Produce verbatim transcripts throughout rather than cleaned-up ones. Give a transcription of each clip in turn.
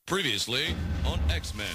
Previously on X-Men.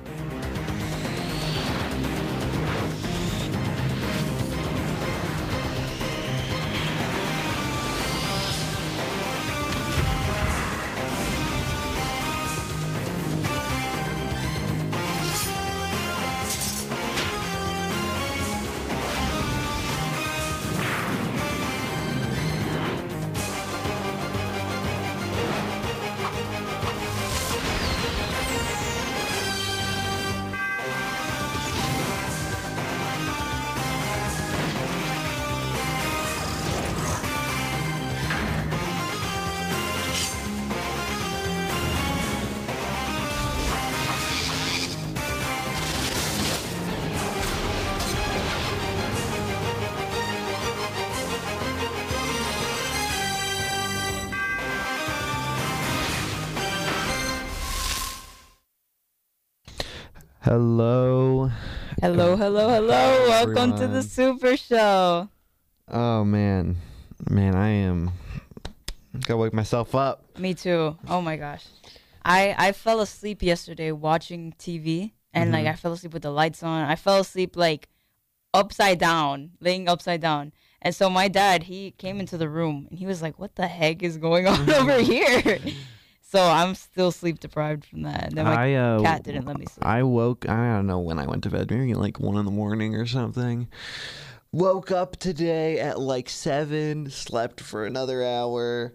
Hello. Hello, hello, hello. Welcome to the everyone. Super Show. Oh man, man, I am. Gotta wake myself up. Me too. Oh my gosh. I I fell asleep yesterday watching T V and like Mhm. I fell asleep with the lights on. I fell asleep like upside down, laying upside down. And so my dad, he came into the room and he was like, "What the heck is going on over here?" So I'm still sleep deprived from that. And then my I uh, cat didn't let me sleep. I woke. I don't know when I went to bed. Maybe like one in the morning or something. Woke up today at like seven. Slept for another hour.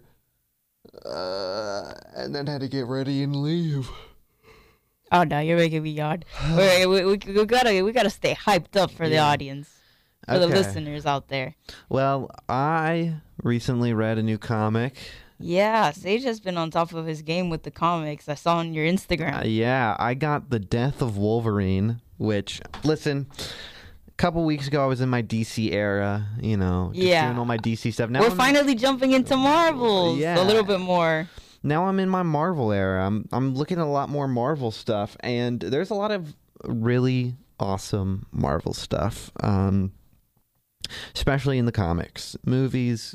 Uh, and then had to get ready and leave. Oh no, you're making me yawn. Wait, we, we, we gotta we gotta stay hyped up for the Yeah. audience, for the Okay. listeners out there. Well, I recently read a new comic. Yeah, Sage has been on top of his game with the comics. I saw on your Instagram. Uh, yeah, I got The Death of Wolverine, which, listen, a couple weeks ago I was in my D C era, you know, just Yeah. doing all my D C stuff. Now We're I'm, finally jumping into Marvels Yeah. a little bit more. now I'm in my Marvel era. I'm I'm looking at a lot more Marvel stuff, and there's a lot of really awesome Marvel stuff, um, especially in the comics. Movies,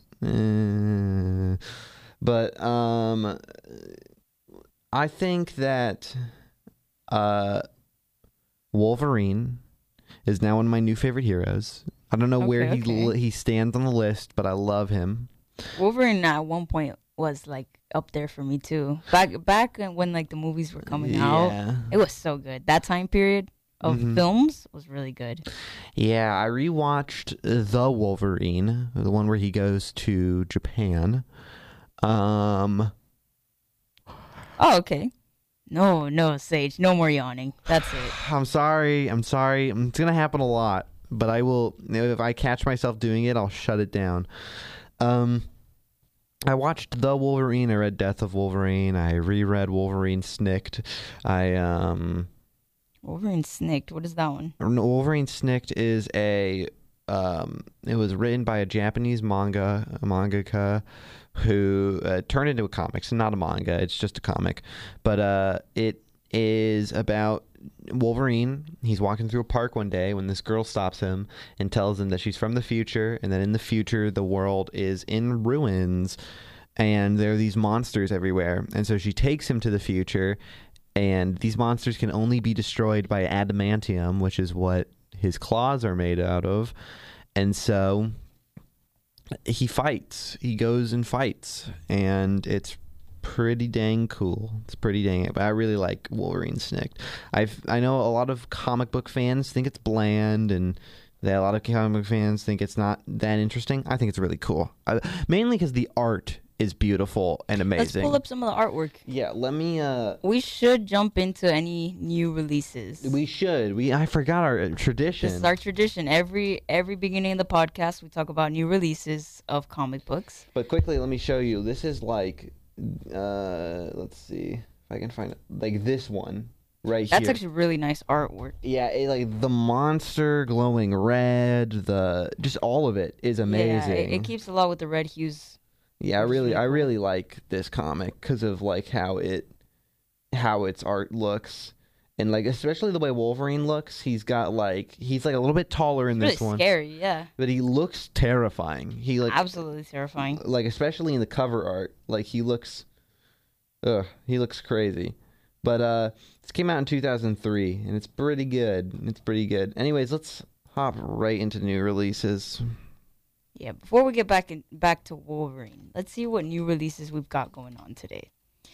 eh, but um, I think that uh, Wolverine is now one of my new favorite heroes. I don't know where Okay, he okay. li- he stands on the list, but I love him. Wolverine at one point was like up there for me too. Back back when like the movies were coming out, Yeah. it was so good. That time period of Mhm. films was really good. Yeah, I rewatched The Wolverine, the one where he goes to Japan. Um, Oh, okay. No, no, Sage, no more yawning. That's it. I'm sorry. I'm sorry. It's gonna happen a lot, but I will. If I catch myself doing it, I'll shut it down. Um, I watched The Wolverine. I read Death of Wolverine. I reread Wolverine Snicked. I um, Wolverine Snicked. What is that one? Wolverine Snicked is a um, it was written by a Japanese manga a mangaka who uh, turned into a comic. It's not a manga. It's just a comic, but uh, it is about Wolverine. He's walking through a park one day when this girl stops him and tells him that she's from the future, and that in the future the world is in ruins and there are these monsters everywhere. And so she takes him to the future, and these monsters can only be destroyed by adamantium, which is what his claws are made out of. And so he fights. He goes and fights, and it's pretty dang cool. It's pretty dang. But I really like Wolverine Snicked. I've I know a lot of comic book fans think it's bland, and that a lot of comic book fans think it's not that interesting. I think it's really cool, I, mainly because the art is beautiful and Let's amazing. pull up some of the artwork. Yeah, let me. Uh, We should jump into any new releases. we should. We I forgot our uh, tradition. This is our tradition. Every every beginning of the podcast, we talk about new releases of comic books. But quickly, let me show you. This is like, uh, let's see if I can find it. Like this one right That's here. actually really nice artwork. Yeah, it, like the monster glowing red, the just all of it is amazing. Yeah, it, it keeps a lot with the red hues. Yeah, I which is really, really I cool. really like this comic because of like how it, how its art looks, and like especially the way Wolverine looks. He's got like he's like a little bit taller in It's this really one, scary, yeah. but he looks terrifying. He like Absolutely terrifying. like especially in the cover art, like he looks, ugh, he looks crazy. But uh, this came out in two thousand three, and it's pretty good. It's pretty good. Anyways, let's hop right into new releases. Yeah, before we get back in, back to Wolverine, let's see what new releases we've got going on today.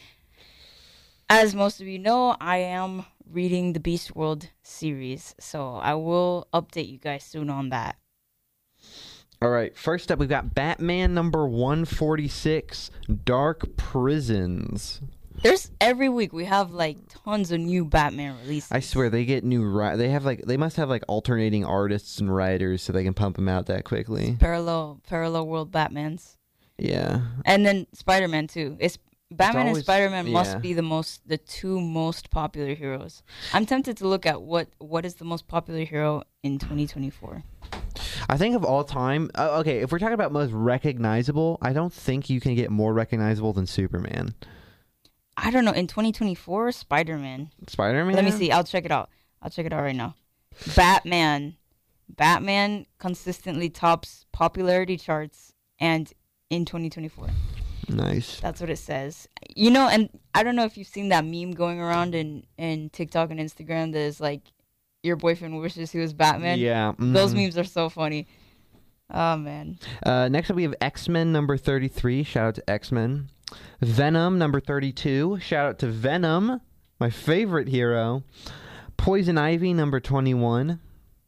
As most of you know, I am reading the Beast World series, so I will update you guys soon on that. All right, first up, we've got Batman number one forty-six, Dark Prisons. There's every week we have like tons of new Batman releases. I swear they get new. Ri- they have like they must have like alternating artists and writers so they can pump them out that quickly. Parallel parallel world Batmans. Yeah, And then Spider-Man too. It's Batman always- and Spider-Man yeah. must be the most the two most popular heroes. I'm tempted to look at what what is the most popular hero in twenty twenty-four. I think of all time. Uh, okay, if we're talking about most recognizable, I don't think you can get more recognizable than Superman. I don't know, in twenty twenty-four, Spider-Man. Spider-Man. Let me see. I'll check it out. I'll check it out right now. Batman. Batman consistently tops popularity charts and in twenty twenty-four. Nice. That's what it says. You know, and I don't know if you've seen that meme going around in, in TikTok and Instagram that is like, your boyfriend wishes he was Batman. Yeah. mhm. Those memes are so funny. Oh, man. Uh, next up, we have X-Men number thirty-three. Shout out to X-Men. Venom number thirty-two. Shout out to Venom, my favorite hero. Poison Ivy number twenty-one.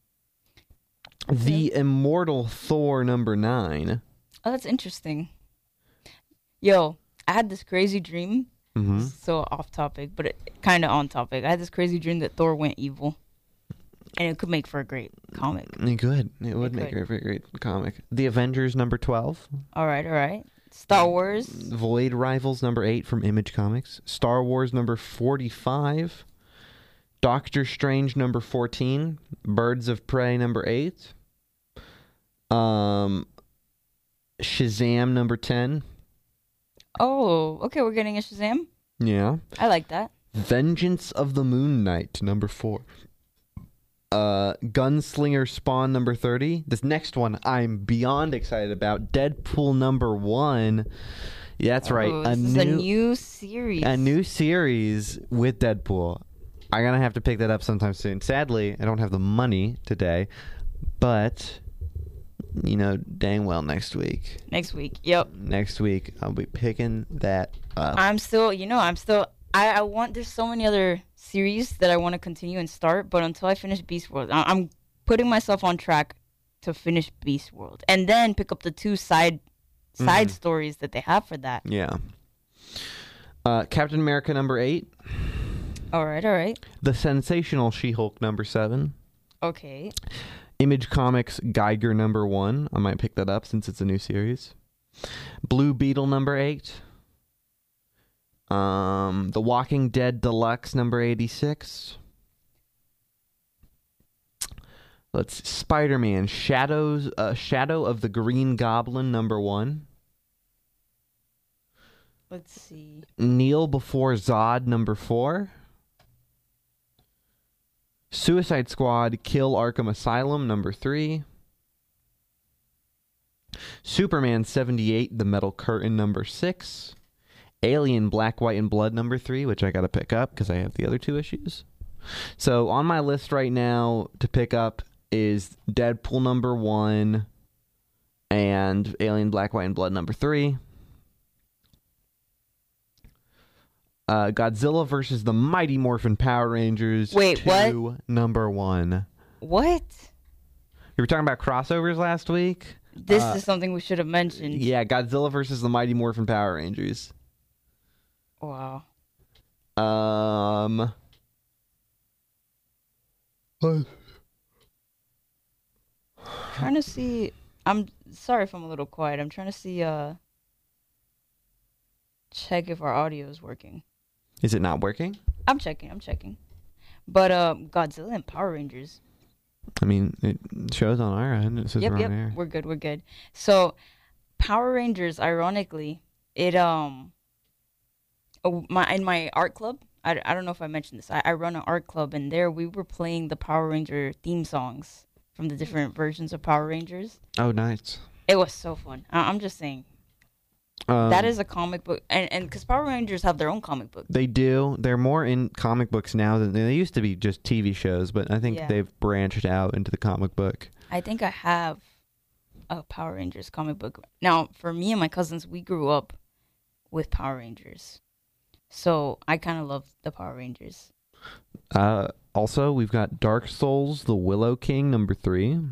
The Immortal Thor number nine. Oh, that's interesting. Yo, I had this crazy dream. Mm-hmm. So off topic, but it kind of on topic. I had this crazy dream that Thor went evil. And it could make for a great comic. Good. It would It make could. a very great comic. The Avengers number twelve. All right, all right. Star Wars. Void Rivals number eight from Image Comics. Star Wars number forty-five. Doctor Strange number fourteen. Birds of Prey number eight. Um, Shazam number ten. Oh, okay, we're getting a Shazam. Yeah. I like that. Vengeance of the Moon Knight number four. Uh, Gunslinger Spawn number thirty. This next one I'm beyond excited about. Deadpool number one. Yeah, that's right. Oh, A this is new, a new series. a new series with Deadpool. I'm gonna have to pick that up sometime soon. Sadly, I don't have the money today, but you know, dang well next week. Next week. Yep. Next week I'll be picking that up. I'm still, you know, I'm still. I, I want. There's so many other series that I want to continue and start, but until I finish Beast World, I, I'm putting myself on track to finish Beast World, and then pick up the two side side Mhm. stories that they have for that. Yeah. Uh, Captain America number eight. All right, all right, The Sensational She-Hulk number seven. okay. Image Comics Geiger number one. I might pick that up since it's a new series. Blue Beetle number eight. Um, The Walking Dead Deluxe number eighty-six. Let's Spider-Man Shadows uh, Shadow of the Green Goblin number one. Let's see. Kneel Before Zod number four. Suicide Squad Kill Arkham Asylum number three. Superman seventy-eight The Metal Curtain number six. Alien Black, White, and Blood number three, which I gotta pick up because I have the other two issues. So on my list right now to pick up is Deadpool number one and Alien Black, White, and Blood number three. Uh, Godzilla versus the Mighty Morphin Power Rangers. Wait, two, what? Number one. What? We were talking about crossovers last week. This Uh, is something we should have mentioned. Yeah, Godzilla versus the Mighty Morphin Power Rangers. Wow. Um. Trying to see. I'm sorry if I'm a little quiet. I'm trying to see. Uh. Check if our audio is working. Is it not working? I'm checking. I'm checking. But uh, Godzilla and Power Rangers. I mean, it shows on our end. It says Yep, we're yep. on air. We're good. We're good. So, Power Rangers. Ironically, it um. oh, my in my art club. I, I don't know if I mentioned this. I, I run an art club, and there we were playing the Power Ranger theme songs from the different versions of Power Rangers. Oh, nice. It was so fun. I, I'm just saying. Um, that is a comic book, and and because Power Rangers have their own comic book. They do. They're more in comic books now than they used to be just T V shows, but I think Yeah. they've branched out into the comic book. I think I have a Power Rangers comic book. Now, for me and my cousins, we grew up with Power Rangers, so I kind of love the Power Rangers. Uh, also, we've got Dark Souls: The Willow King number three.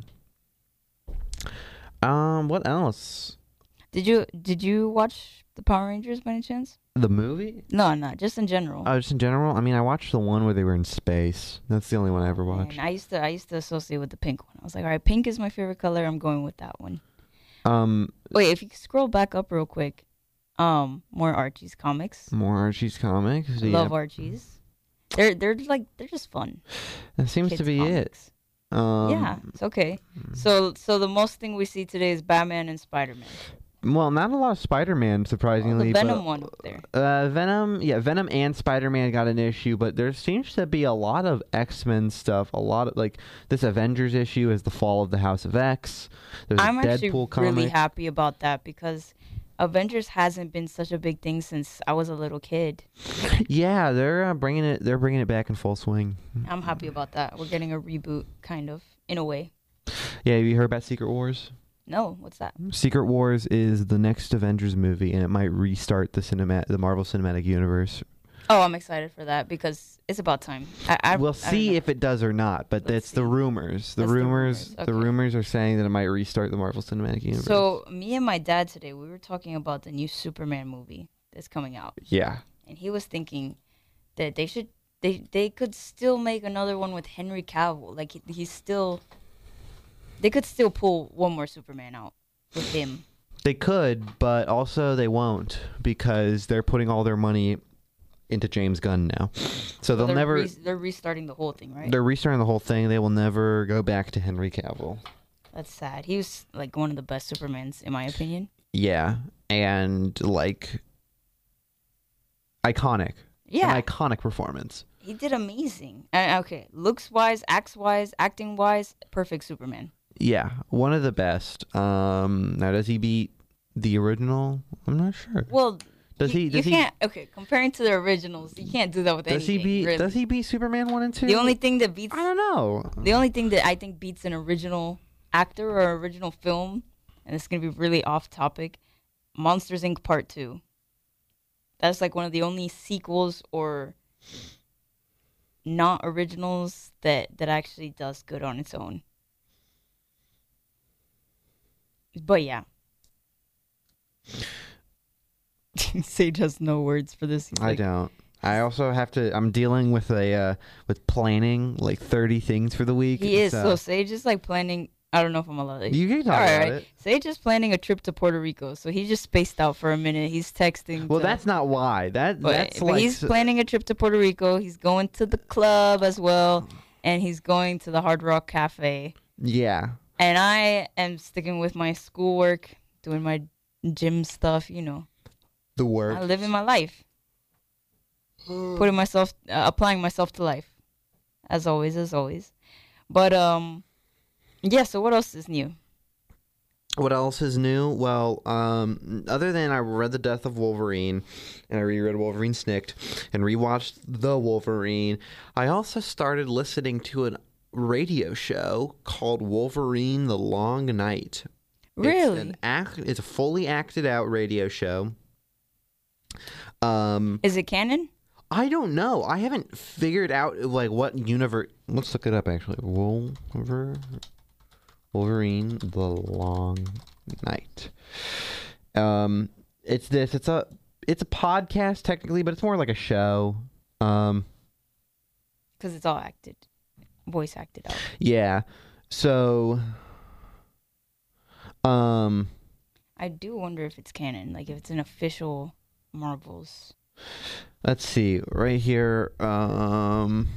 Um, what else? Did you did you watch the Power Rangers by any chance? The movie? No, no, just in general. Oh, just in general. I mean, I watched the one where they were in space. That's the only one I ever watched. And I used to I used to associate with the pink one. I was like, all right, pink is my favorite color. I'm going with that one. Um, Wait, if you scroll back up real quick, um, more Archie's comics. more Archie's comics. I Yeah. love Archie's. They're they're like they're just fun. That seems to Kids be comics. it. Um, Yeah, it's okay. So so the most thing we see today is Batman and Spider-Man. Well, not a lot of Spider-Man, Oh, surprisingly. the Venom but, one up there. Uh, Venom, yeah, Venom and Spider-Man got an issue, but there seems to be a lot of X-Men stuff. A lot of like this Avengers issue is the Fall of the House of X. There's I'm a actually Deadpool comic. really happy about that because Avengers hasn't been such a big thing since I was a little kid. Yeah, they're uh, bringing it. They're bringing it back in full swing. I'm happy about that. We're getting a reboot, kind of, in a way. Yeah, have you heard about Secret Wars? No, what's that? Secret Wars is the next Avengers movie, and it might restart the cinema, the Marvel Cinematic Universe. Oh, I'm excited for that because it's about time. I, I We'll I don't see know. if it does or not, but Let's it's the see. rumors. The That's the rumors. rumors. The Okay. rumors are saying that it might restart the Marvel Cinematic Universe. So me and my dad today, we were talking about the new Superman movie that's coming out, yeah, and he was thinking that they should they they could still make another one with Henry Cavill. Like he, he's still, they could still pull one more Superman out with him. they could, but also they won't because they're putting all their money into James Gunn now. So they'll they're never. re- they're restarting the whole thing, right? They're restarting the whole thing. They will never go back to Henry Cavill. That's sad. He was like one of the best Supermans in my opinion. Yeah, and like iconic. Yeah, An iconic performance. he did amazing. Uh, okay, looks wise, acts wise, acting wise, perfect Superman. Yeah, one of the best. Um, now does he beat the original? I'm not sure. Well, Does you, he? you Does he? can't. Okay, comparing to the originals, you can't do that with Does he anything. beat? really. Does he beat Superman one and two? The only thing that beats I don't know. the only thing that I think beats an original actor or original film, and it's gonna be really off topic, Monsters Incorporated. Part Two. That's like one of the only sequels or not originals that that actually does good on its own. But yeah. Sage has no words for this. He's I like, don't. I also have to. I'm dealing with a uh, with planning like thirty things for the week. He is. so- So Sage is like planning. I don't know if I'm allowed to. You can talk All about right. it. Sage is planning a trip to Puerto Rico, so he just spaced out for a minute. He's texting. Well, to- that's not why. That But, that's but like he's s- planning a trip to Puerto Rico. He's going to the club as well, and he's going to the Hard Rock Cafe. yeah. And I am sticking with my schoolwork, doing my gym stuff. You know, The work. I'm living my life, putting myself, uh, applying myself to life, as always, as always. But um, yeah. So what else is new? What else is new? Well, um, other than I read The Death of Wolverine, and I reread Wolverine Snicked, and rewatched The Wolverine, I also started listening to a radio show called Wolverine: The Long Night. Really? It's an act. It's a fully acted out radio show. Um, Is it canon? I don't know. I haven't figured out like what universe. Let's look it up. Actually, Wolver, Wolverine: The Long Night. Um, it's this. It's a. It's a podcast technically, but it's more like a show. Um, Because it's all acted, voice acted out. yeah. So. Um. I do wonder if it's canon, like if it's an official Marvel's. Let's see. Right here. Um.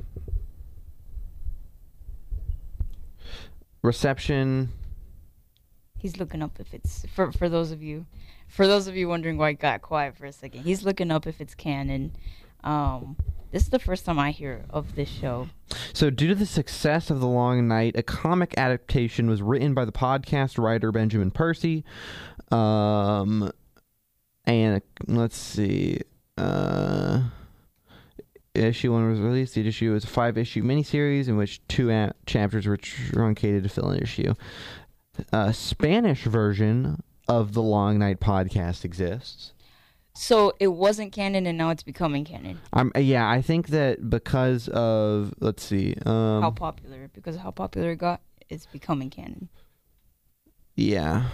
Reception. He's looking up if it's for for those of you, for those of you wondering why I got quiet for a second. He's looking up if it's canon. Um, this is the first time I hear of this show. So, due to the success of The Long Night, a comic adaptation was written by the podcast writer Benjamin Percy. Um, and let's see. Uh, issue one was released. The issue was a five-issue miniseries in which two a- chapters were truncated to fill an issue. A Spanish version of the Long Night podcast exists. So it wasn't canon, and now it's becoming canon. Um, yeah, I think that because of let's see, um, How popular? Because of how popular it got, it's becoming canon. yeah.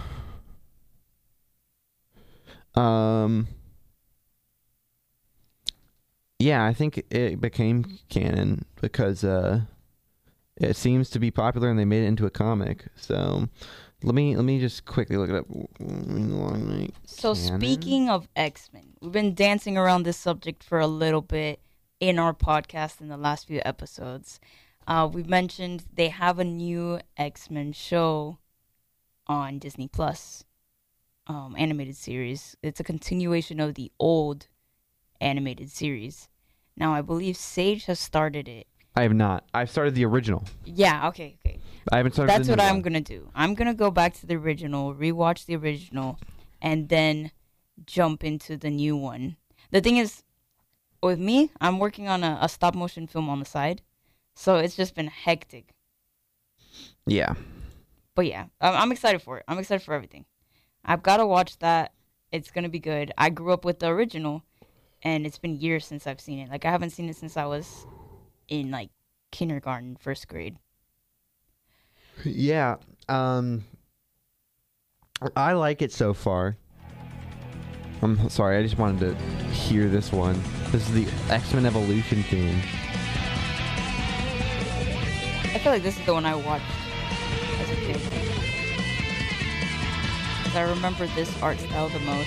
Um. Yeah, I think it became canon because uh, it seems to be popular, and they made it into a comic. So let me let me just quickly look it up. Long Night So canon. speaking of X-Men, we've been dancing around this subject for a little bit in our podcast in the last few episodes. Uh, we mentioned they have a new X-Men show on Disney Plus, um, animated series. It's a continuation of the old animated series. Now, I believe Sage has started it. I have not. I've started the original. Yeah, okay, okay. I haven't started. That's the what new I'm one. going to do. I'm going to go back to the original, rewatch the original, and then jump into the new one. The thing is, with me, I'm working on a, a stop motion film on the side, so it's just been hectic. Yeah. But yeah, I'm, I'm excited for it. I'm excited for everything. I've got to watch that. It's going to be good. I grew up with the original, and it's been years since I've seen it. Like, I haven't seen it since I was in, like, kindergarten, first grade. Yeah. Um. I like it so far. I'm sorry. I just wanted to hear this one. This is the X-Men Evolution theme. I feel like this is the one I watched as a kid. 'Cause I remember this art style the most.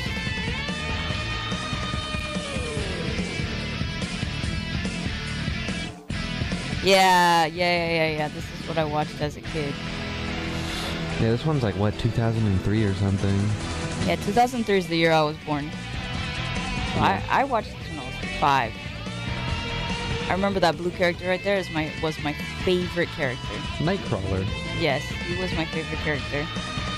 Yeah, yeah, yeah, yeah, yeah. This is what I watched as a kid. Yeah, this one's like what, two thousand three or something. Yeah, two thousand three is the year I was born. So I, I watched this when I was five. I remember that blue character right there is my was my favorite character. Nightcrawler. Yes, he was my favorite character.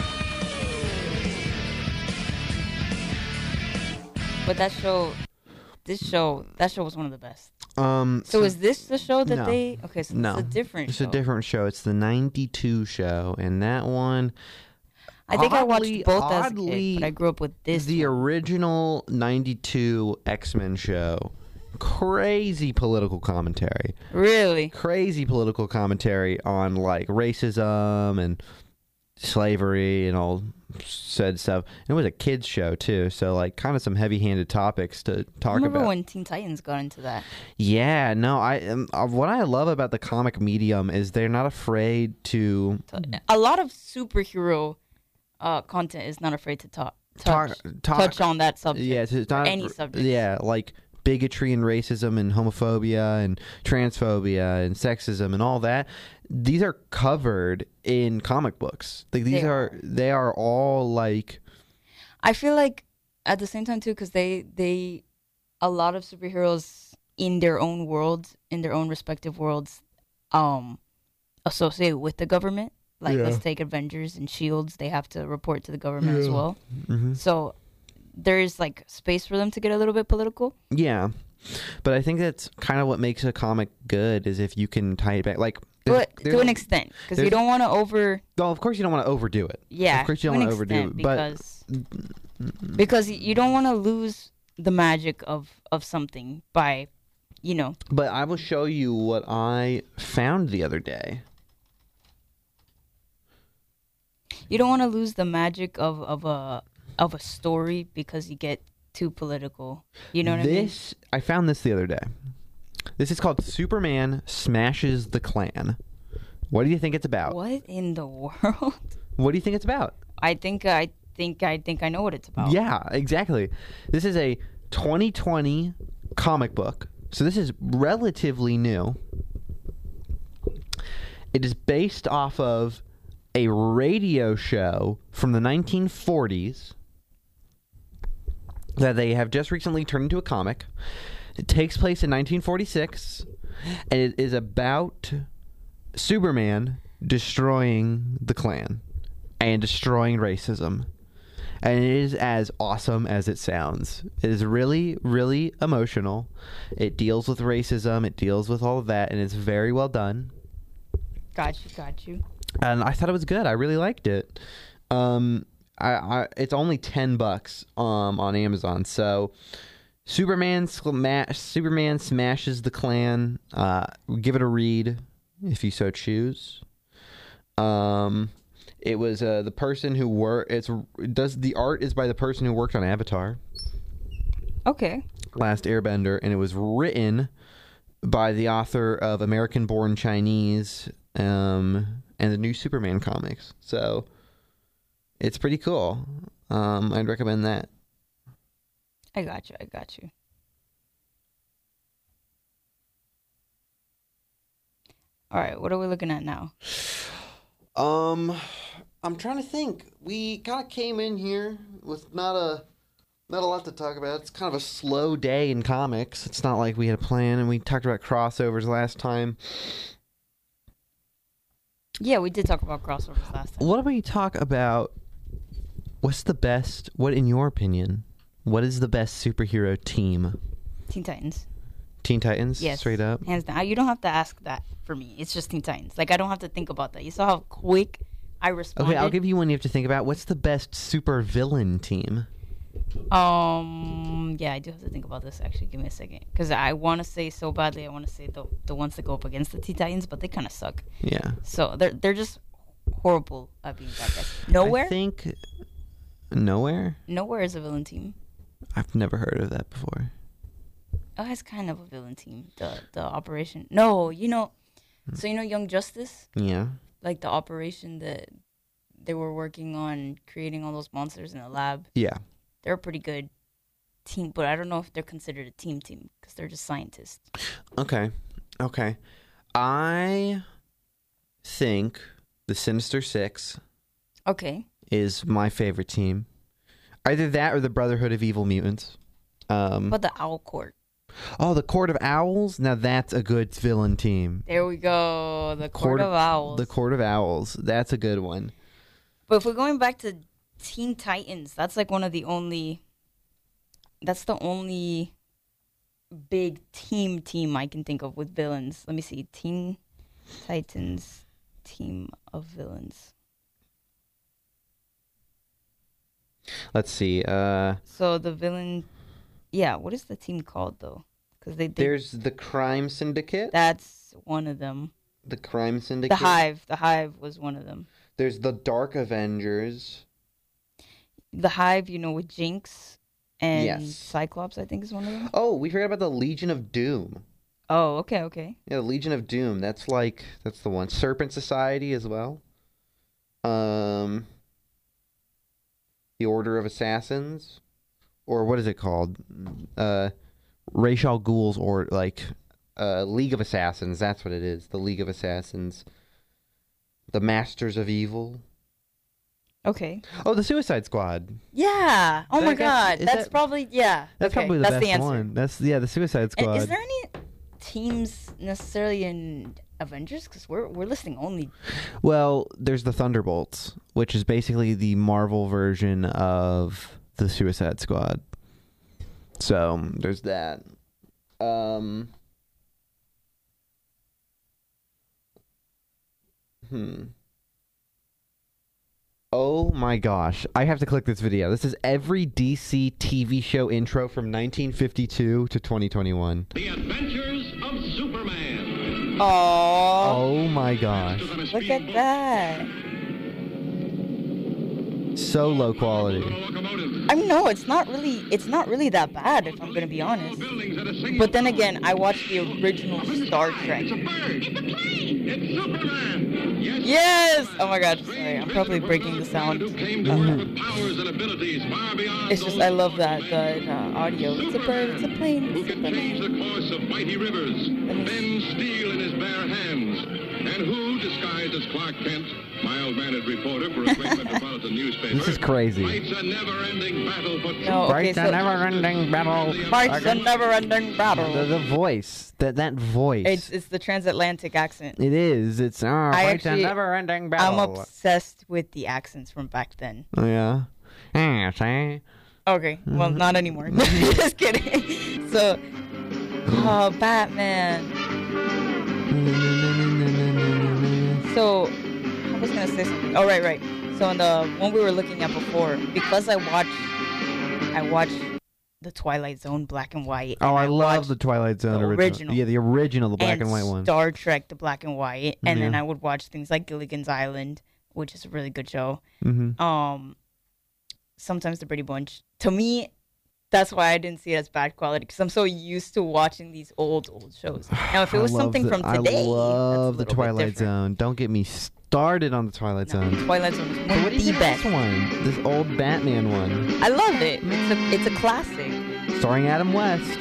But that show, this show, that show was one of the best. Um. So, is this the show that no. they? Okay, so No. it's a different It's show. a different show. It's the ninety-two show, and that one. I think I oddly- watched both as a oddly, kid, but I grew up with this. The one. original ninety-two X-Men show. Crazy political commentary. Really? Crazy political commentary on like racism and slavery and all said stuff. And it was a kids show too, so like kind of some heavy-handed topics to I talk remember about. when Teen Titans got into that. Yeah, no, I um, uh, what I love about the comic medium is they're not afraid to A lot of superhero uh, content is not afraid to talk, talk, touch, talk touch on that subject. Yeah, it's it's or not any subject. Yeah, like bigotry and racism and homophobia and transphobia and sexism and all that. These are covered in comic books. Like these They are, are. they are all like I feel like at the same time too, because they they a lot of superheroes in their own worlds, in their own respective worlds, um, associate with the government. Like Yeah. let's take Avengers and Shields; they have to report to the government as well. mhm. So there is like space for them to get a little bit political. Yeah. But I think that's kind of what makes a comic good is if you can tie it back. Like, there's- But there's to an a- extent, because there's- you don't want to over. well, of course you don't want to overdo it. Yeah, Of course you to don't an want to overdo extent, it. But because because you don't want to lose the magic of of something by, you know. but I will show you what I found the other day. You don't want to lose the magic of, of a of a story because you get too political. You know what this, I found this the other day. This is called Superman Smashes the Klan. What do you think it's I mean? about? What in the world? What do you think it's about? I think I think I think I know what it's about. Yeah, exactly. This is a twenty twenty comic book. So this is relatively new. It is based off of a radio show from the nineteen forties that they have just recently turned into a comic. It takes place in nineteen forty-six, and it is about Superman destroying the Klan and destroying racism. and it is as awesome as it sounds. It is really, really emotional. It deals with racism. It deals with all of that, and it's very well done. Got you, got you. And I thought it was good. I really liked it. Um, I, I it's only ten bucks um on Amazon. So, Superman sma- Superman smashes the Klan. Uh, give it a read if you so choose. Um, it was uh the person who worked. It's does the art is by the person who worked on Avatar, Okay. Last Airbender, and it was written by the author of American Born Chinese, um, and the new Superman comics. So it's pretty cool. Um, I'd recommend that. I got you. I got you. All right. What are we looking at now? Um, I'm trying to think. We kind of came in here with not a not a lot to talk about. It's kind of a slow day in comics. It's not like we had a plan, and we talked about crossovers last time. Yeah, we did talk about crossovers last time. What about you talk about? What's the best? What, in your opinion, what is the best superhero team? Teen Titans. Teen Titans? Yes. Straight up? Hands down. You don't have to ask that for me. It's just Teen Titans. Like, I don't have to think about that. You saw how quick I responded? Okay, I'll give you one you have to think about. What's the best super villain team? Um, yeah, I do have to think about this, actually. Give me a second. Because I want to say so badly, I want to say the the ones that go up against the Teen Titans, but they kind of suck. Yeah. So they're, they're just horrible at being bad guys. Nowhere? I think... Nowhere? Nowhere is a villain team. I've never heard of that before. Oh, it's kind of a villain team. The the operation. No, you know, so you know Young Justice? Yeah. Like the operation that they were working on creating all those monsters in the lab. Yeah. They're a pretty good team, but I don't know if they're considered a team team because they're just scientists. Okay. Okay. I think the Sinister Six Okay. is my favorite team. Either that or the Brotherhood of Evil Mutants. Um, But the Owl Court. oh, the Court of Owls? Now that's a good villain team. There we go. The Court, Court of, of- Owls. The Court of Owls. That's a good one. But if we're going back to Teen Titans, that's like one of the only. That's the only big team team I can think of with villains. Let me see. Teen Titans team of villains. Let's see. Uh, So the villain, yeah. What is the team called though? Because they, they there's the Crime Syndicate. that's one of them. The Crime Syndicate. The Hive. The Hive was one of them. There's the Dark Avengers. The Hive, you know, with Jinx and Yes. Cyclops, I think is one of them. Oh, we forgot about the Legion of Doom. Oh, okay, okay. Yeah, the Legion of Doom. That's like that's the one. Serpent Society as well. Um, the Order of Assassins, or what is it called? Uh, Ra's al Ghul's or like uh League of Assassins. That's what it is. The League of Assassins. The Masters of Evil. Okay. Oh, the Suicide Squad. Yeah. Oh That my guess- God. is That's that- probably yeah. That's okay. probably the That's best the answer. one. That's yeah, the Suicide And Squad. is there any teams necessarily in Avengers? Because we're we're listing only. Well, there's the Thunderbolts, which is basically the Marvel version of the Suicide Squad. So there's that. Um. Hmm. Oh my gosh. I have to click this video. This is every D C T V show intro from nineteen fifty-two to twenty twenty-one. The Adventures of Superman. Oh, Oh my gosh. look at that. So low quality. I mean, no, it's not really. It's not really that bad, if I'm gonna be honest. But then again, I watched the original Star Trek. It's a bird. It's a plane. It's Superman. Yes. Yes. Oh my God. Sorry, I'm probably breaking the sound. Who came to Earth with powers and abilities far beyond It's just those I love that the uh, audio. It's a bird. It's a plane. who It's a can change plane. the course of mighty rivers, bend steel in his bare hands, and who, disguised as Clark Kent, mild-mannered reporter for a great metropolitan newspaper, This is crazy. fights a never-ending battle for truth. No, okay, Right, the so never-ending battle. Fights a never-ending battle. The, the voice, that that voice. It's it's the transatlantic accent. it is. It's oh, I fight a actually- never-ending I'm battle. obsessed with the accents from back then. Oh, yeah, Yes, eh? Okay, well, not anymore. Just kidding. So, oh, Batman. So, I was gonna say something. Oh, right, right. So, in the one we were looking at before, because I watched, I watched the Twilight Zone black and white. Oh, and I, love watched the Twilight Zone the original. original. Yeah, the original, the black and, white one. Star Trek, the black and white, and then Yeah. I would watch things like Gilligan's Island, which is a really good show. Mm-hmm. Um, sometimes the Brady Bunch. To me, that's why I didn't see it as bad quality because I'm so used to watching these old, old shows. Now, if it was I love something the, from today, I love the that's a little bit Twilight different. Zone. Don't get me started on the Twilight No, Zone. Twilight Zone is But one what of do you the think of best. this one? This old Batman one, I love it. It's a, it's a classic. starring Adam West.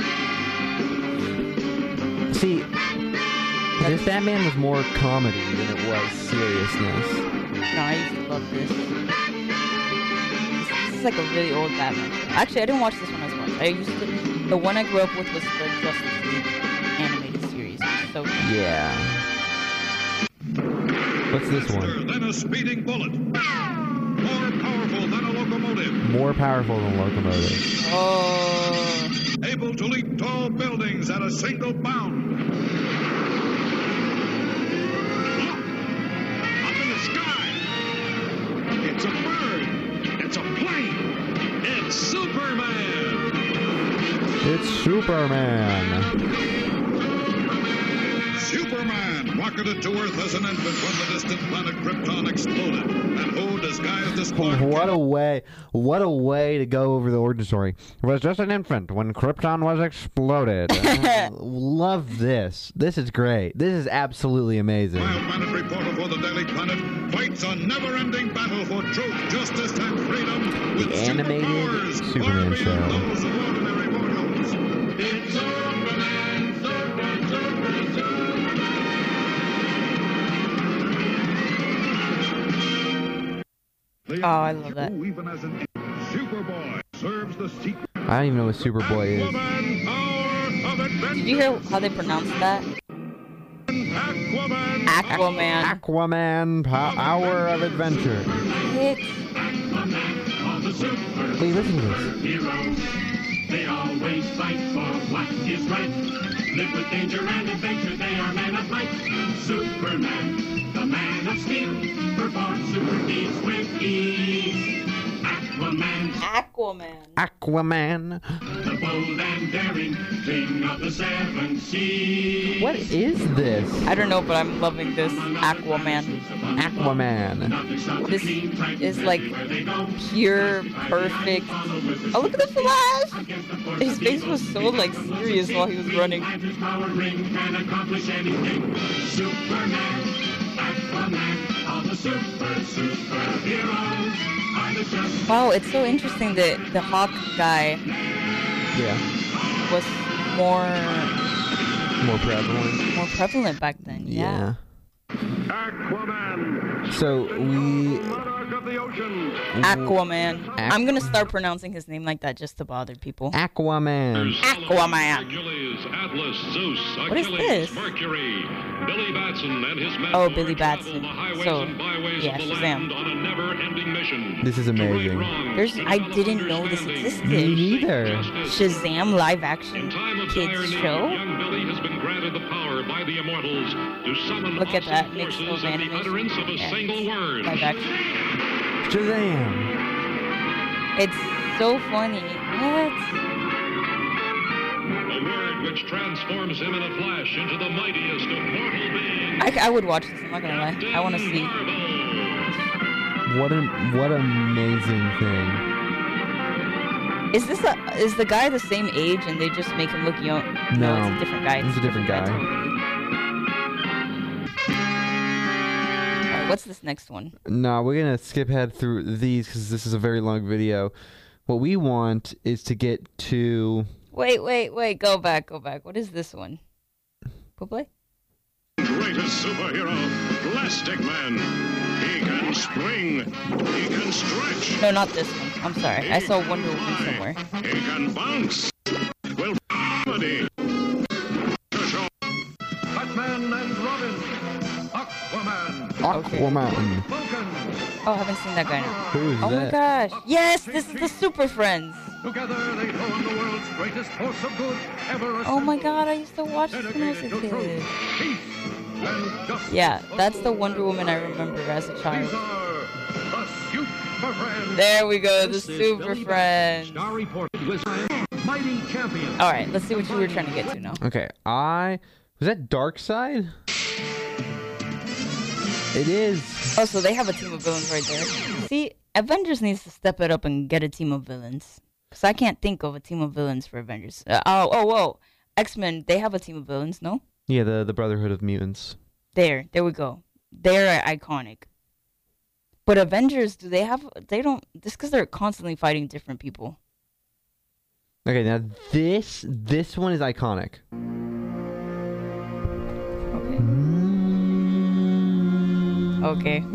See, this Batman was more comedy than it was seriousness. No, I used to love this. This, this is like a really old Batman show. Actually, I didn't watch this one as much. I used to. The one I grew up with was the Justice League animated series. So Yeah. What's this one? Faster than a speeding bullet. More powerful than a locomotive. More powerful than locomotives. oh, Able to leap tall buildings at a single bound. Look! Up in the sky! It's a bird! It's a plane! It's Superman! It's Superman. Superman rocketed to Earth as an infant when the distant planet Krypton exploded. And who disguised as Clark What Kent? a way! What a way to go over the origin story. It was just an infant when Krypton was exploded. I love this. This is great. This is absolutely amazing. Mild Mannered reporter for the Daily Planet fights a never-ending battle for truth, justice, and freedom with The animated superpowers Superman far beyond show. those of ordinary mortals. It's Superman, Superman, Superman, Superman. oh, I love that. Who, even as an Superboy serves the secret I don't even know what Superboy is. Aquaman power of adventure. Did you hear how they pronounce that? Aquaman. Aquaman. Aquaman, po- Hour of Adventure. What? Wait, listen to this. Heroes, they always fight for what is right. Live with danger and adventure, they are men of might. Superman, the man of steel, performs super deeds with ease. Aquaman, Aquaman. Aquaman. the bold and daring king of the seven seas. What is this? I don't know, but I'm loving this Aquaman. Aquaman. This is like pure, perfect. Oh, look at the flash! His face was so like serious while he was running. And his power ring can accomplish anything. Superman, Aquaman, all the super, superheroes are the just. Wow, it's so interesting that the Hawk guy Yeah. was more More prevalent. more prevalent back then. Yeah. Aquaman, So we. monarch of the ocean. Aquaman. Aqu- I'm gonna start pronouncing his name like that just to bother people. Aquaman. Aquaman. Hercules, Atlas, Zeus, What is Achilles, this? Mercury, Billy Batson and his men Oh, who Billy are travel Batson. the highways So, and byways yeah, of the Shazam. land on a never-ending mission. This is To right amazing. wrongs, There's I develop didn't know this understanding, existed. Me neither. justice. Shazam live In action time of kids dire need, show. young Billy has been granted the power by the immortals to summon Look at awesome that mix forces of at the animation utterance of a and single word. live action. Shazam. It's so funny. What? A word which transforms him in a flash into the mightiest of mortal beings. I, I would watch this. I'm not gonna lie. I want to see. Marvel. What a what an amazing thing. Is this a, is the guy the same age and they just make him look young? No, it's a different guy. it's a different guy. totally. Alright, what's this next one? No, we're gonna skip ahead through these because this is a very long video. What we want is to get to. Wait, wait, wait. Go back, go back. What is this one? Go play. Greatest superhero, Plastic Man. He can spring. He can stretch. No, not this one. I'm sorry. I saw Wonder Woman somewhere. He can bounce. Will comedy. Batman and Robin. Aquaman. Aquaman. Oh, I haven't seen that guy now. Who is Oh my that? gosh. Yes, this is the Super Friends. Together they form the world's greatest force of good ever Oh my assembled. god, I used to watch this when I was a Dedicated to kid. truth, peace, and justice Yeah, that's the alone. Wonder Woman I remember as a These child. are the Super Friends. There we go, the This is Super Billy Friends. Star Reporter with Mighty Champion. Alright, let's see what you were trying to get to now. Okay, I was that Darkseid? It is. Oh, so they have a team of villains right there. See, Avengers needs to step it up and get a team of villains. Because I can't think of a team of villains for Avengers. Uh, oh, oh, whoa. X-Men, they have a team of villains, no? Yeah, the the Brotherhood of Mutants. There, there we go. They're iconic. But Avengers, do they have, they don't, just because they're constantly fighting different people. Okay, now this this one is iconic. Okay. Okay.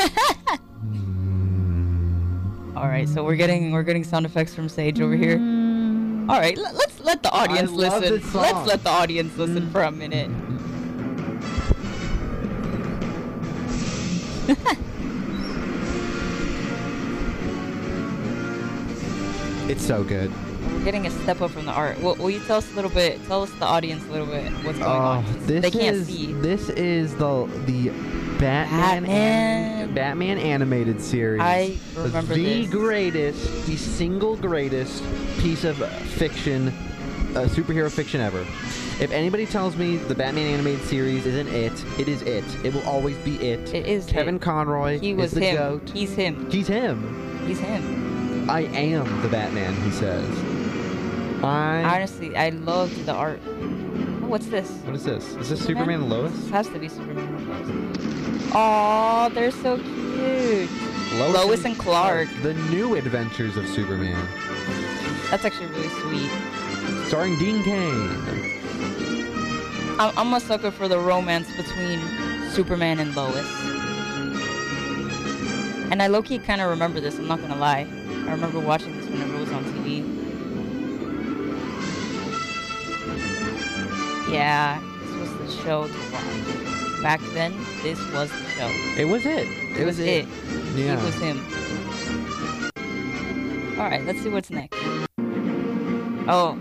All right, so we're getting we're getting sound effects from Sage over here. All right, let, let's let the audience love listen. this song. Let's let the audience listen for a minute. It's so good. We're getting a step up from the art. Will, will you tell us a little bit? Tell us the audience a little bit what's going Oh, on. this They can't is see. this is the the Batman Batman. an- Batman animated series. I remember the this. greatest, the single greatest piece of fiction, uh, superhero fiction ever. If anybody tells me the Batman animated series isn't it, it is it. It will always be it. It is Kevin it. Conroy He is was the him. goat. He's him. He's him. He's him. I am the Batman, he says. I. Honestly, I loved the art. Oh, what's this? What is this? Is this Superman and Lois? This has to be Superman and Lois. Aw, they're so cute. Lois and Clark. The New Adventures of Superman. That's actually really sweet. Starring Dean Cain. I'm, I'm a sucker for the romance between Superman and Lois. And I low-key kind of remember this, I'm not gonna lie. I remember watching this whenever it was on T V. Yeah, this was the show to watch. Back then, this was the show. It was it. It, was it. Yeah. It was him. Alright, let's see what's next. Oh.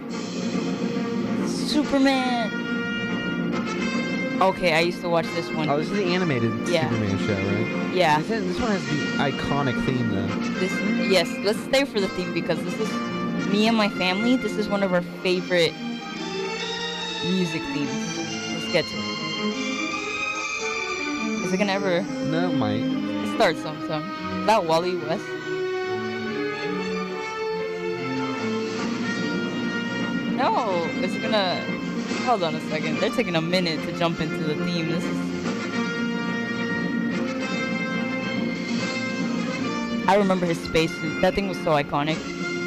Superman! Okay, I used to watch this one. Oh, this is the animated Yeah. Superman show, right? Yeah. This, this one has the iconic theme, though. This, yes, let's stay for the theme because this is me and my family. This is one of our favorite music themes. Let's get to it. Is it gonna ever No, it might. start sometime? Is that Wally West? No, it's gonna. Hold on a second. They're taking a minute to jump into the theme. This is. I remember his spacesuit. That thing was so iconic.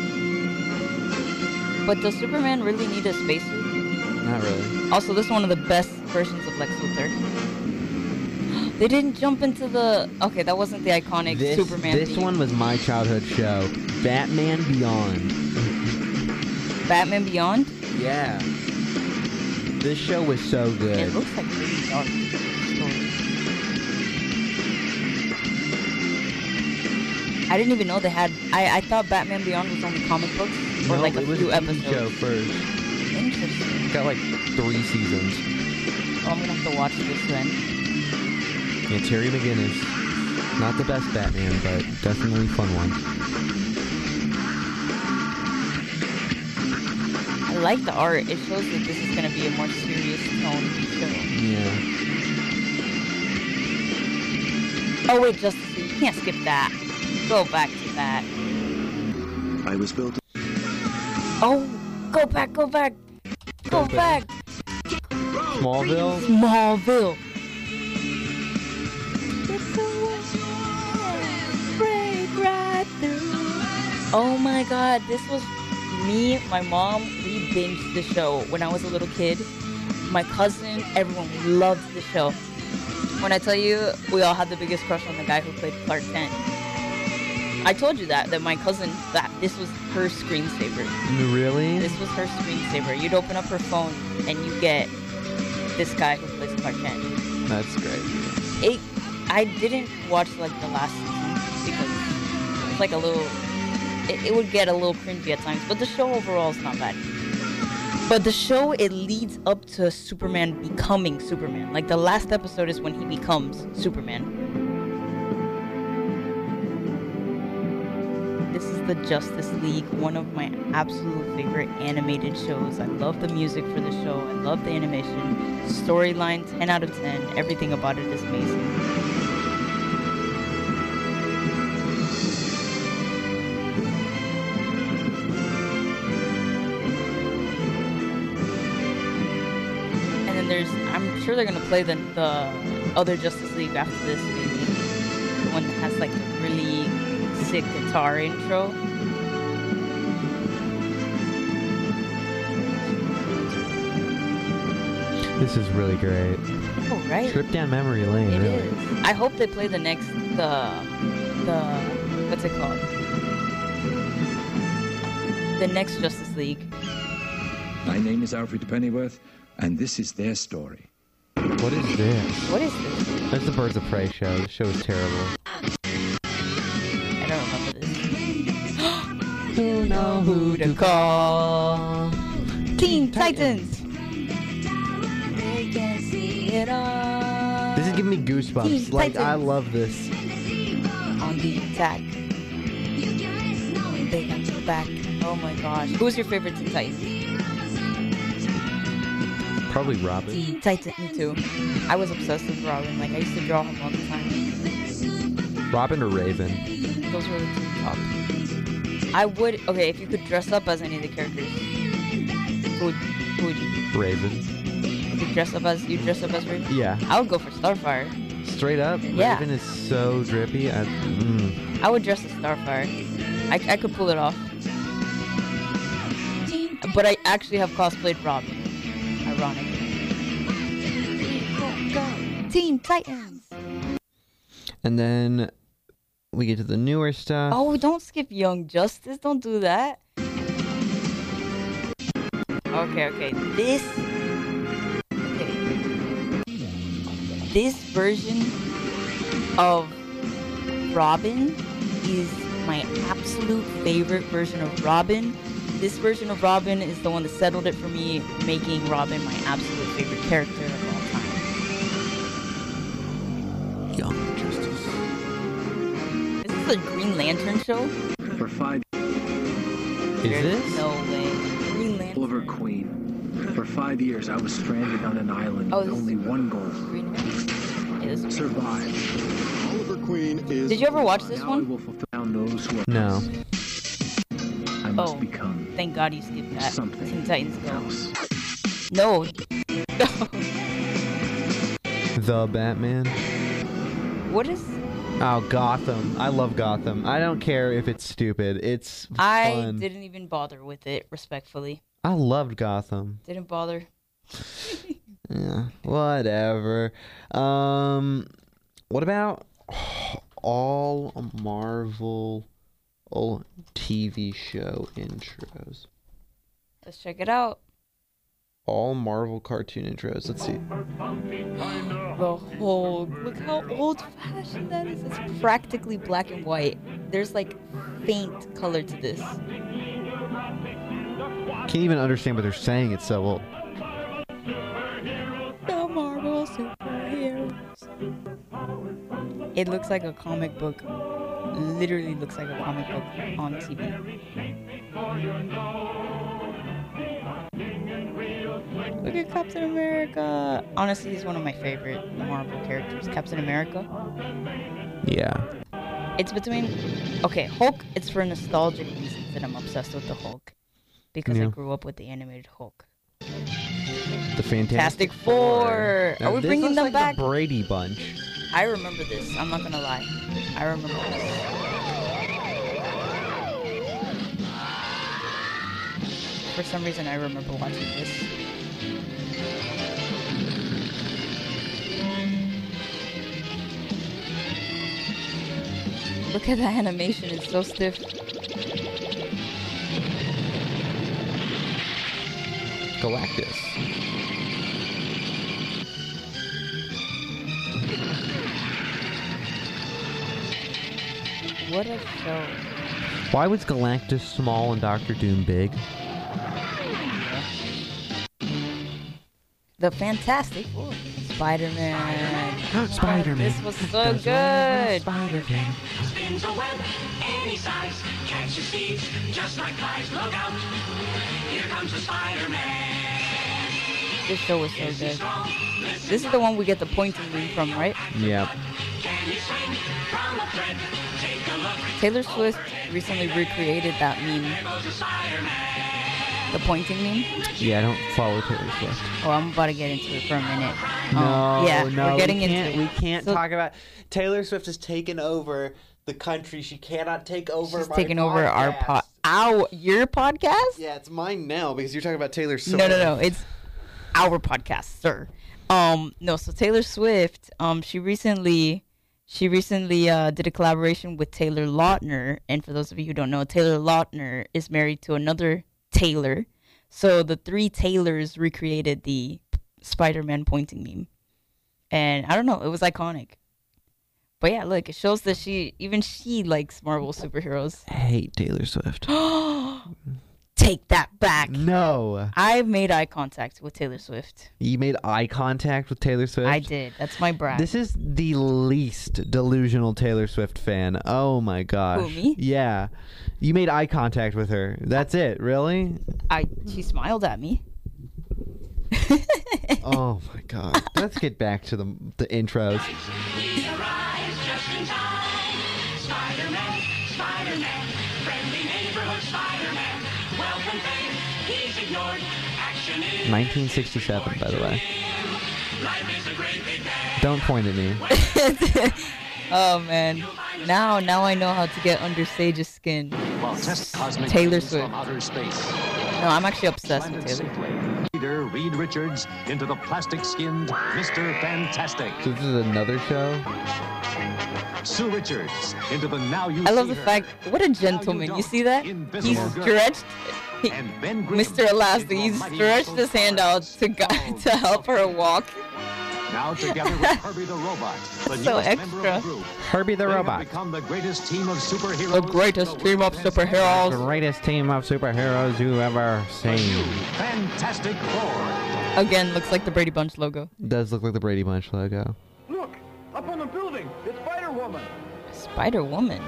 But does Superman really need a spacesuit? Not really. Also, this is one of the best versions of Lex Luthor. They didn't jump into the. Okay, that wasn't the iconic This, Superman. this theme. one was my childhood show. Batman Beyond. Batman Beyond. Yeah. This show was so good. It looks like really dark story. I didn't even know they had. I, I thought Batman Beyond was only comic books or No, like a it was few a T V episodes. show first. Interesting. Got like three seasons. Well, I'm gonna have to watch this then. Yeah, Terry McGinnis. Not the best Batman, but definitely a fun one. I like the art. It shows that this is gonna be a more serious tone show. Yeah. Oh wait, Justice League. You can't skip that. Go back to that. I was built. Oh, go back, go back, go, Go back. back. Smallville. Smallville. Oh my god, this was me, my mom, we binged the show when I was a little kid. My cousin, everyone loved the show. When I tell you, we all had the biggest crush on the guy who played Clark Kent. I told you that, that my cousin, that this was her screensaver. Really? This was her screensaver. You'd open up her phone and you get this guy who plays Clark Kent. That's great. It, I didn't watch like the last season because it was like a little. It, it would get a little cringy at times, but the show overall is not bad. But the show, it leads up to Superman becoming Superman. Like the last episode is when he becomes Superman. This is the Justice League, one of my absolute favorite animated shows. I love the music for the show. I love the animation. Storyline, ten out of ten. Everything about it is amazing. And then there's, I'm sure they're going to play the, the other Justice League after this, maybe. The one that has like a really sick guitar intro. This is really great. Oh, right? Trip down memory lane, It really. is. I hope they play the next, the, the, what's it called? The next Justice League. My name is Alfred Pennyworth, and this is their story. What is this? What is this? That's the Birds of Prey show. The show is terrible. I don't remember this. Who know who to call? Teen Titans. They can see it all. This is giving me goosebumps. Teen Like, I Titans. love this. On the attack. They got your back. Oh my gosh. Who's your favorite Teen Titan? Probably Robin. Teen Titan. Me too. I was obsessed with Robin. Like, I used to draw him all the time. Robin or Raven? Those were the two top. I would, okay, if you could dress up as any of the characters, who would, who would you? Raven. You dress up as, you dress up as Raven? Yeah. I would go for Starfire. Straight up, Yeah. Raven is so drippy. I, mm. I would dress as Starfire. I, I could pull it off. But I actually have cosplayed Robin. Ironically. Teen Titans! And then we get to the newer stuff. Oh, don't skip Young Justice. Don't do that. Okay, okay. This... Okay. This version of Robin is my absolute favorite version of Robin. This version of Robin is the one that settled it for me, making Robin my absolute favorite character of all time. Young Justice. Is this a Green Lantern show? For five Is There's this? no way. Green Lantern. Oliver Queen. For five years, I was stranded on an island Oh, with this- only one goal: Green Lantern. Yeah, this is- survive. Oliver Queen is. Did you ever watch this Now I one? will fulfill those who are No. lost. I must Oh. become Thank God you skipped that. something Teen Titans Go. else. No. The Batman. What is... Oh, Gotham. I love Gotham. I don't care if it's stupid. It's I fun. didn't even bother with it, respectfully. I loved Gotham. Didn't bother. Yeah, whatever. Um, what about all Marvel T V show intros? Let's check it out. All Marvel cartoon intros. Let's see. The Hulk. Look how old-fashioned that is. It's practically black and white. There's like faint color to this. Can't even understand what they're saying. It's so old. The Marvel superheroes. It looks like a comic book. Literally looks like a comic book on T V. Look at Captain America. Honestly, he's one of my favorite Marvel characters. Captain America. Yeah. It's between... Okay, Hulk, it's for nostalgic reasons that I'm obsessed with the Hulk. Because I Yeah. grew up with the animated Hulk. The Fantastic Fantastic Four. Now, Are we this bringing looks them like back? The Brady Bunch. I remember this. I'm not gonna lie. I remember this. For some reason, I remember watching this. Look at the animation. It's so stiff. Galactus. What a show. Why was Galactus small and Doctor Doom big? The Fantastic Four. Spider-Man. Spider-Man. This was so good. Spider-Man. Spins a web any size, catches thieves just like flies. Look out! Here comes the Spider-Man. This show was so Is he good. strong? Listen, This is the one we get the pointing meme from, right? Yeah. can he swing from a thread? Take a look. Taylor Swift recently recreated that meme. There goes the Spider-Man. The pointing meme. Yeah, I don't follow Taylor Swift. Oh, I'm about to get into it for a minute. No, Um, yeah, no, we're getting we into can't, it. we can't So- talk about Taylor Swift has taken over the country. She cannot take over. She's my taking over our podcast. pod. Our your podcast? Yeah, it's mine now because you're talking about Taylor Swift. No, no, no. It's our podcast, sir. Um, no. So Taylor Swift, um, she recently, she recently uh, did a collaboration with Taylor Lautner, and for those of you who don't know, Taylor Lautner is married to another Taylor. So the three Taylors recreated the Spider-Man pointing meme, and I don't know, it was iconic. But yeah, look, it shows that she, even she likes Marvel superheroes. I hate Taylor Swift. Take that back. No, I made eye contact with Taylor Swift. you made eye contact with Taylor Swift. I did. That's my brag. This is the least delusional Taylor Swift fan. Oh my gosh. Who, me? Yeah. You made eye contact with her. That's it, really? I she smiled at me. Oh my god. Let's get back to the the intros. He arrives just in time. Spider-Man, Spider-Man, friendly neighborhood Spider-Man. Wealth and fame, he's ignored. Action is nineteen sixty-seven, by the way. life is a great big bang. Don't point at me. Oh man. Now now I know how to get under Sage's skin. While test cosmic Taylor rays Swift. from outer space. No, I'm actually obsessed with Landed Taylor. safely. Leader Reed Richards into the plastic-skinned Mister Fantastic. So this is another show? Sue Richards into the Now You I love See the Her. fact what a Now gentleman. You don't. see that? Invisible He's Girl. stretched he- And Ben Grimm Mister Elastic, into he a mighty stretched muscle his hand out to gu- Oh, to help her walk. Now together with Herbie the Robot, the So newest member of extra. the group. Herbie the They have Robot. become the greatest team of superheroes. The greatest team of world has superheroes. Greatest team of superheroes you ever The new seen. Fantastic Four. Again, looks like the Brady Bunch logo. Does look like the Brady Bunch logo. Look, up on the building. It's Spider-Woman. Spider Woman.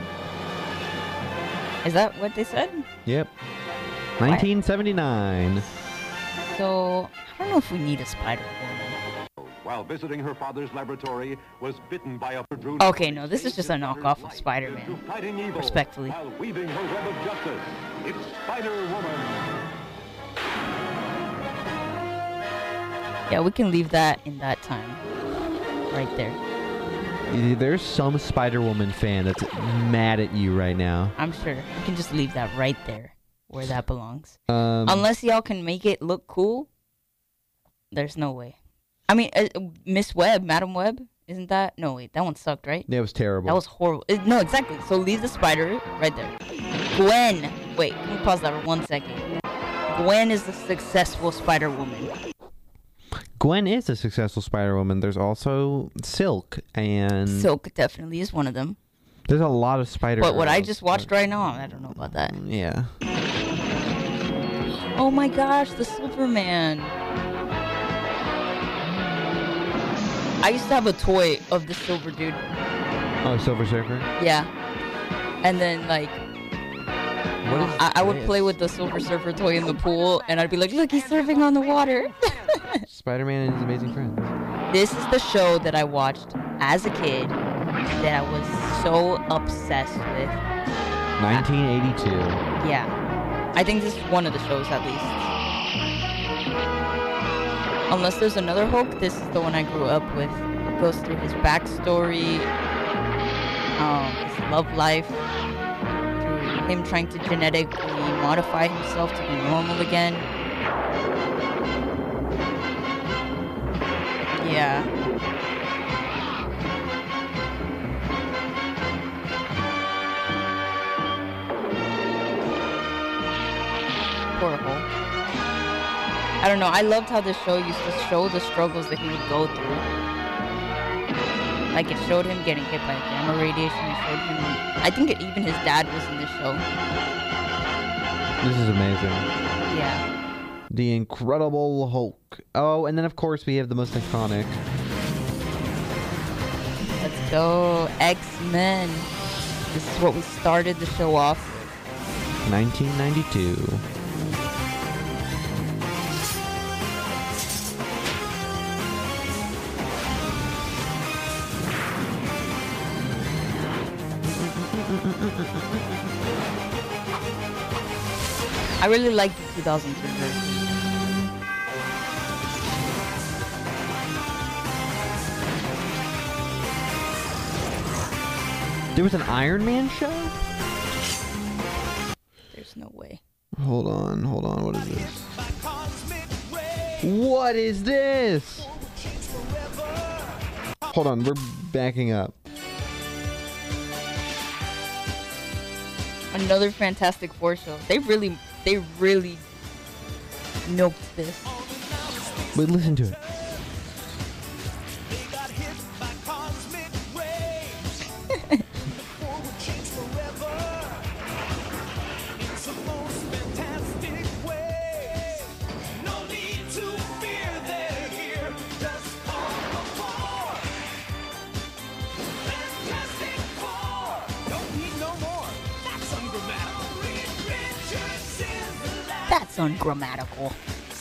Is that what they said? Yep. nineteen seventy-nine. So I don't know if we need a Spider Woman. While visiting her father's laboratory, was bitten by a Drew. Okay, no, this is just a knockoff of Spider-Man. To fighting evil, Respectfully. While weaving her web of justice, it's Spider-Woman. Yeah, we can leave that in that time. Right there. There's some Spider-Woman fan that's mad at you right now. I'm sure. We can just leave that right there where that belongs. Um, Unless y'all can make it look cool, there's no way. I mean, uh, Miss Webb, Madam Webb, isn't that? No, wait, that one sucked, right? it was terrible. That was horrible. Uh, no, exactly. So leave the spider right there. Gwen. Wait, can we pause that for one second? Gwen is the successful Spider-Woman. Gwen is a successful Spider-Woman. There's also Silk, and Silk definitely is one of them. there's a lot of Spider. But what I girls. just watched right now, I don't know about that. Yeah. Oh my gosh, the Silverman. I used to have a toy of the Silver Dude. Oh, Silver Surfer. Yeah. And then, like, What is I, I would this? play with the Silver Surfer toy in the pool, and I'd be like, look, he's surfing on the water. Spider-Man and His Amazing Friends. This is the show that I watched as a kid that I was so obsessed with. nineteen eighty-two. Yeah. I think this is one of the shows, at least. Unless there's another Hulk, this is the one I grew up with. It goes through his backstory, um, his love life, through him trying to genetically modify himself to be normal again. Yeah. Poor Hulk. I don't know. I loved how the show used to show the struggles that he would go through. Like, it showed him getting hit by gamma radiation. It showed him... I think it, even his dad was in this show. This is amazing. Yeah. The Incredible Hulk. Oh, and then, of course, we have the most iconic. Let's go. X-Men. This is what we started the show off with. nineteen ninety-two. I really like the two thousand two version. There was an Iron Man show? There's no way. Hold on, hold on. What is this? What is this? Hold on, we're backing up. Another Fantastic Four show. They really, they really milked this. Wait, listen to it. That's ungrammatical.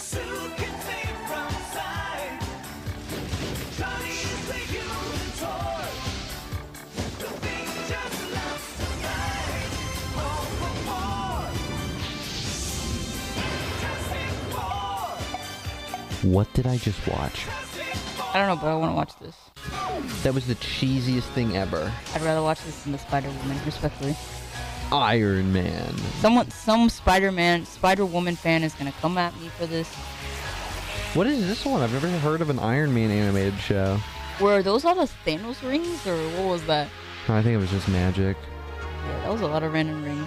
What did I just watch? I don't know, but I want to watch this. That was the cheesiest thing ever. I'd rather watch this than the Spider-Woman, respectfully. Iron Man. Someone, some Spider-Man, Spider-Woman fan is gonna come at me for this. What is this one? I've never heard of an Iron Man animated show. Were those all the Thanos rings, or what was that? I think it was just magic. Yeah, that was a lot of random rings.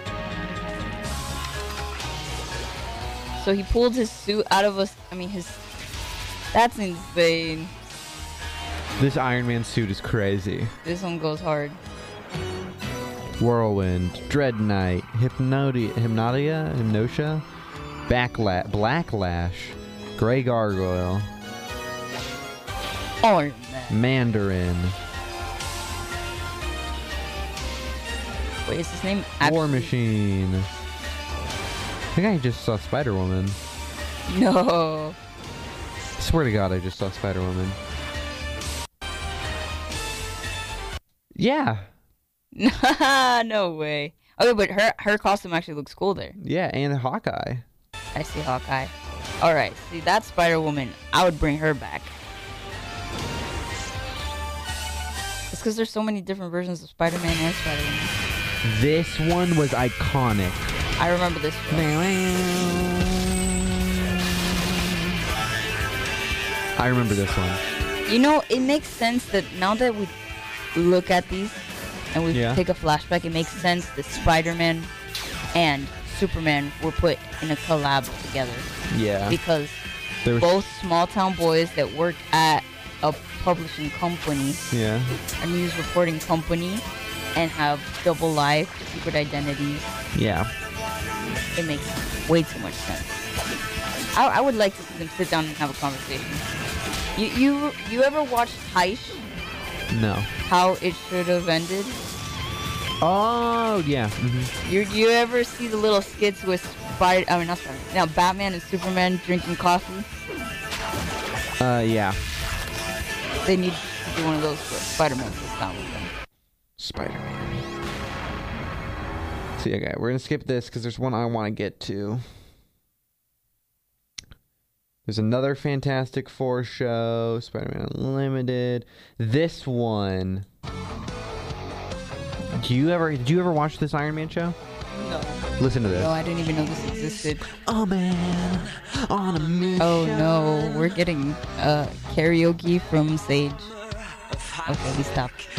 So he pulled his suit out of us. I mean, his. That's insane. This Iron Man suit is crazy. This one goes hard. Whirlwind, Dread Knight, Hypnoti- Hypnotia, Hypnotia, Backla- Blacklash, Grey Gargoyle, Iron Man. Mandarin, Wait, is his name War actually- Machine. I think I just saw Spider-Woman. No. I swear to God, I just saw Spider-Woman. Yeah. No way. Okay, but her her costume actually looks cool there. Yeah, and Hawkeye. I see Hawkeye. Alright, see, that's Spider-Woman. I would bring her back. It's because there's so many different versions of Spider-Man and Spider-Woman. This one was iconic. I remember this show. I remember this one. You know, it makes sense that now that we look at these and we Yeah. take a flashback, it makes sense that Spider-Man and Superman were put in a collab together. Yeah. Because There was- both small-town boys that work at a publishing company, Yeah. a news reporting company, and have double life, secret identities. Yeah. It makes way too much sense. I, I would like to see them sit down and have a conversation. You you you ever watched Heish? No. How it should have ended? Oh, yeah. Mm-hmm. You you ever see the little skits with Spider? I mean, not Spider. Now Batman and Superman drinking coffee. Uh, yeah. They need to do one of those for Spider-Man sits down with them. Spider-Man. See, okay, we're gonna skip this because there's one I want to get to. There's another Fantastic Four show, Spider-Man Unlimited. This one. Do you ever? Did you ever watch this Iron Man show? No. Listen to this. No, I didn't even know this existed. Oh man, on a mission. Oh no, we're getting uh karaoke from Sage. Okay, we stopped.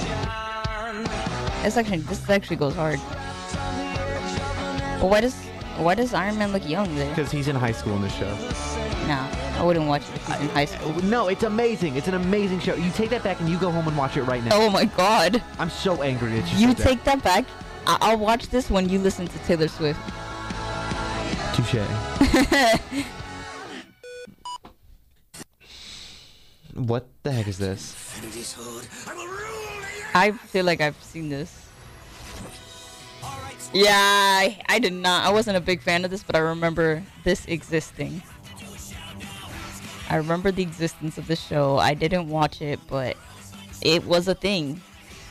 This actually, this actually goes hard. But why does? Why does Iron Man look young there? Because he's in high school in this show. Nah, I wouldn't watch it if he's in high school. No, it's amazing. It's an amazing show. You take that back and you go home and watch it right now. Oh my god. I'm so angry at you. You said take that back? I- I'll watch this when you listen to Taylor Swift. Touche. What the heck is this? I feel like I've seen this. Yeah, I, I did not. I wasn't a big fan of this, but I remember this existing. I remember the existence of this show. I didn't watch it, but it was a thing.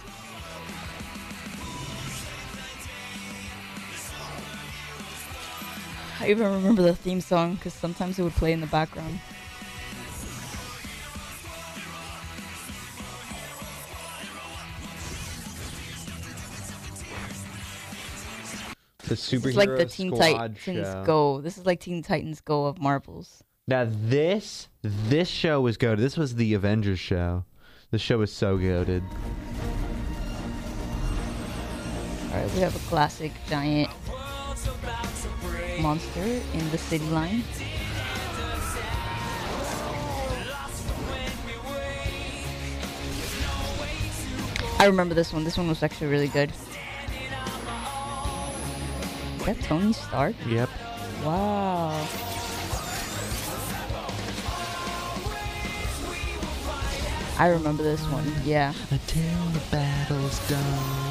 I even remember the theme song because sometimes it would play in the background. The superhero It's like the Teen Squad Titans show. Go. This is like Teen Titans Go of Marvels. Now this this show was goated. This was the Avengers show. The show was so goated. Alright, we have a classic giant monster in the city line. I remember this one. This one was actually really good. Is that Tony Stark? Yep. Wow. I remember this one. Yeah. Until the battle's done.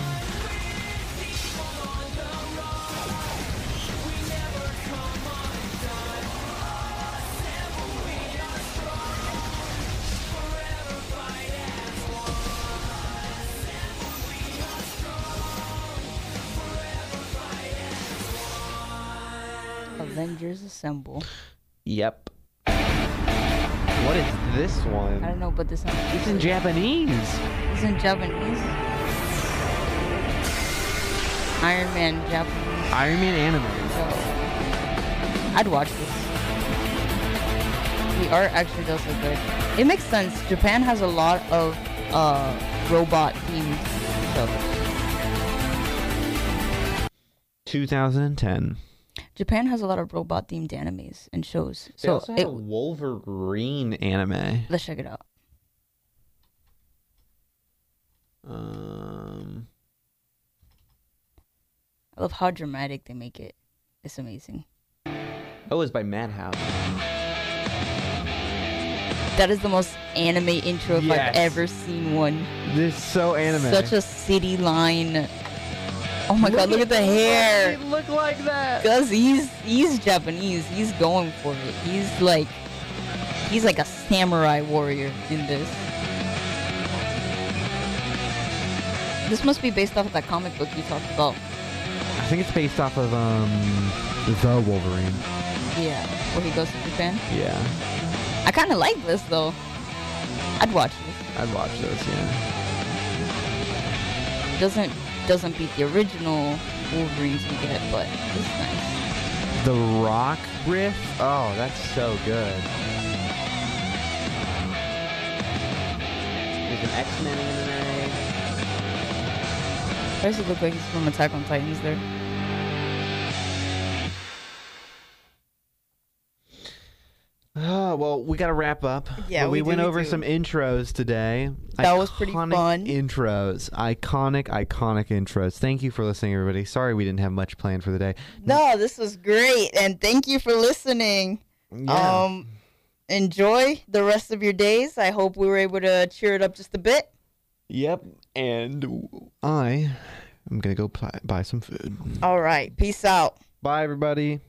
Avengers Assemble. Yep. What is this one? I don't know, but this one. It's in Japanese. It's in Japanese. Iron Man Japanese. Iron Man anime. So, I'd watch this. The art actually does look good. It makes sense. Japan has a lot of uh, robot themed shows. two thousand ten. Japan has a lot of robot themed animes and shows. They So also have it, a Wolverine anime. let's check it out. Um, I love how dramatic they make it. It's amazing. oh, it's by Madhouse. That is the most anime intro if Yes. I've ever seen one. This is so anime. Such a city line. Oh my god, look at the hair. Look like that. Cause he's he's Japanese. He's going for it. He's like he's like a samurai warrior in this. This must be based off of that comic book you talked about. I think it's based off of um the Wolverine. Yeah, where he goes to Japan. Yeah, I kind of like this though. I'd watch this. I'd watch this. Yeah. Doesn't doesn't beat the original Wolverines we get, but it's nice. The Rock riff. Oh, that's so good. There's an X-Men anime. Does it look like he's from Attack on Titans there? Oh, well, we got to wrap up. Yeah, But we we, do, went we over do. some intros today. That was pretty Iconic fun. Intros. Iconic, iconic intros. Thank you for listening, everybody. Sorry we didn't have much planned for the day. No, this was great, and thank you for listening. Yeah. Um, enjoy the rest of your days. I hope we were able to cheer it up just a bit. Yep. And I am going to go pl- buy some food. All right, peace out. Bye, everybody.